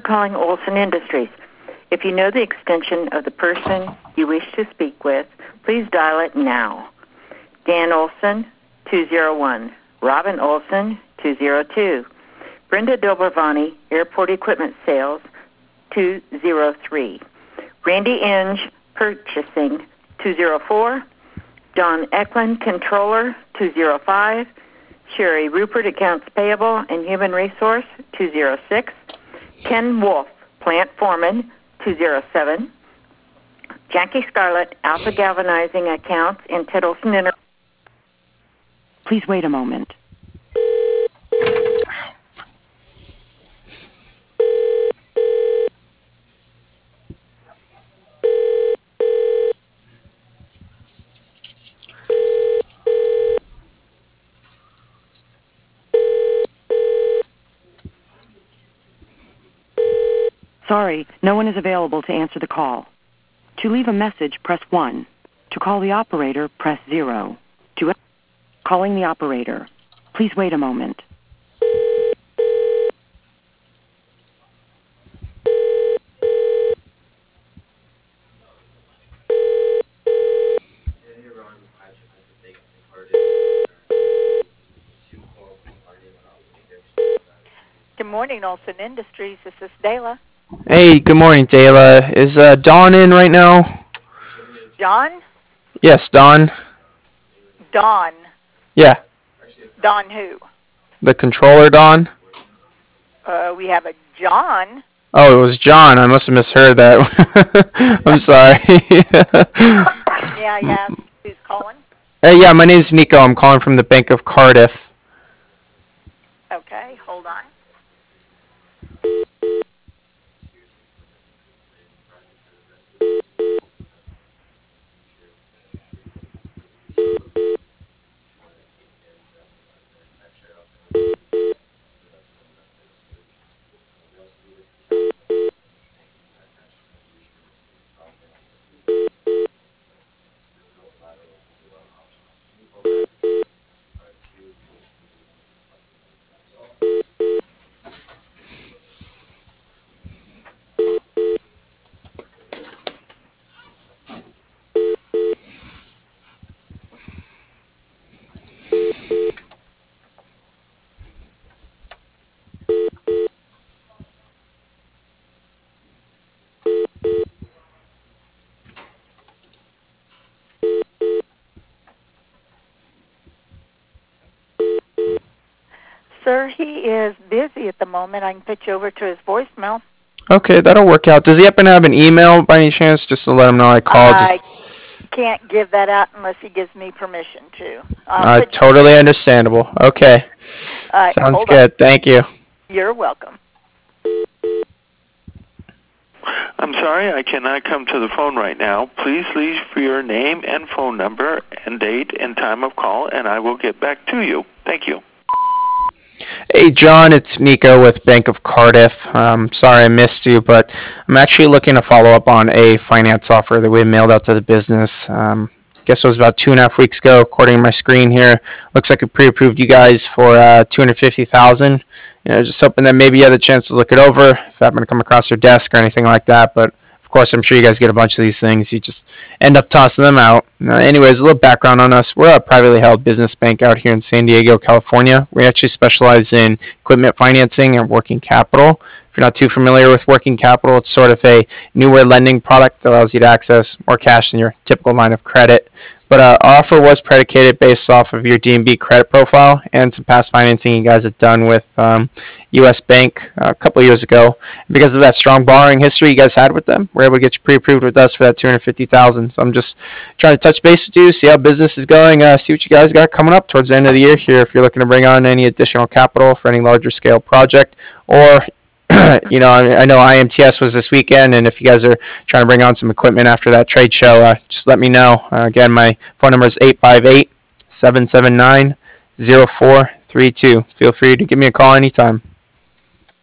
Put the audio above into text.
calling Olson Industries. If you know the extension of the person you wish to speak with, please dial it now. Dan Olson, 201. Robin Olson, 202. Brenda Dobrovani, Airport Equipment Sales, 203. Randy Inge, Purchasing, 204. Don Eklund, Controller, 205. Sherry Rupert, Accounts Payable and Human Resource, 206. Ken Wolf, Plant Foreman, 207. Jackie Scarlett, Alpha Galvanizing Accounts and Ted Olson Inter. Please wait a moment. Sorry, no one is available to answer the call. To leave a message, press 1. To call the operator, press 0. Calling the operator. Please wait a moment. Good morning, Olson Industries. This is Dayla. Hey, good morning, Dayla. Is Dawn in right now? John? Yes, Dawn. Dawn. Yeah. Dawn who? The controller, Dawn? We have a John. Oh, it was John. I must have misheard that. I'm sorry. Yeah. Who's calling? Yeah, my name's Nico. I'm calling from the Bank of Cardiff. Okay, hold on. Sir, he is busy at the moment. I can put you over to his voicemail. Okay, that'll work out. Does he happen to have an email by any chance, just to let him know I called? I can't give that out unless he gives me permission to. Totally understandable. Okay. Sounds good. Thank you. You're welcome. I'm sorry, I cannot come to the phone right now. Please leave for your name and phone number and date and time of call, and I will get back to you. Thank you. Hey, John, it's Nico with Bank of Cardiff. Sorry I missed you, but I'm actually looking to follow up on a finance offer that we mailed out to the business. Guess it was about 2.5 weeks ago, according to my screen here. Looks like we pre-approved you guys for $250,000. Just hoping that maybe you had the chance to look it over, if it happened to come across your desk or anything like that. But of course, I'm sure you guys get a bunch of these things. You just end up tossing them out. Anyways, a little background on us. We're a privately held business bank out here in San Diego, California. We actually specialize in equipment financing and working capital. If you're not too familiar with working capital, it's sort of a newer lending product that allows you to access more cash than your typical line of credit. But our offer was predicated based off of your D&B credit profile and some past financing you guys had done with U.S. Bank a couple of years ago. And because of that strong borrowing history you guys had with them, we're able to get you pre-approved with us for that $250,000. So I'm just trying to touch base with you, see how business is going, see what you guys got coming up towards the end of the year here. If you're looking to bring on any additional capital for any larger scale project, or I know IMTS was this weekend, and if you guys are trying to bring on some equipment after that trade show, just let me know. Again, my phone number is 858-779-0432. Feel free to give me a call anytime.